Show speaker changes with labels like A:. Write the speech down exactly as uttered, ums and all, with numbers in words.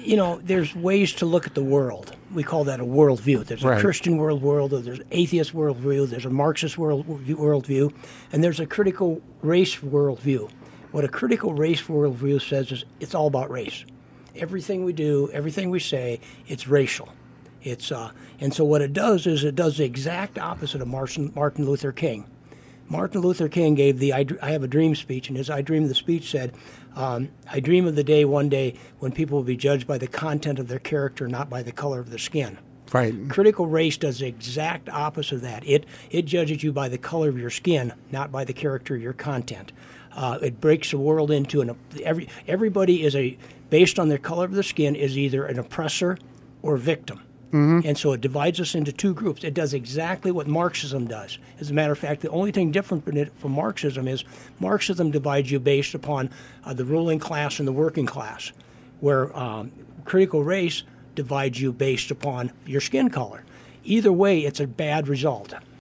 A: you know, there's ways to look at the world. We call that a worldview. There's a
B: Right.
A: Christian world world, there's an atheist worldview, there's a Marxist world worldview, and there's a critical race worldview. What a critical race worldview says is it's all about race. Everything we do, everything we say, it's racial. It's uh, and so what it does is it does the exact opposite of Martin, Martin Luther King. Martin Luther King gave the I, Dr- I Have a Dream speech, and his I Dream the speech said, um, I dream of the day one day when people will be judged by the content of their character, not by the color of their skin.
B: Right.
A: Critical race does the exact opposite of that. It it judges you by the color of your skin, not by the character of your content. Uh, it breaks the world into an every everybody is a based on their color of their skin is either an oppressor or victim. Mm-hmm. And so it divides us into two groups. It does exactly what Marxism does. As a matter of fact, the only thing different from, it, from Marxism is Marxism divides you based upon uh, the ruling class and the working class, where um, critical race divides you based upon your skin color. Either way, it's a bad result.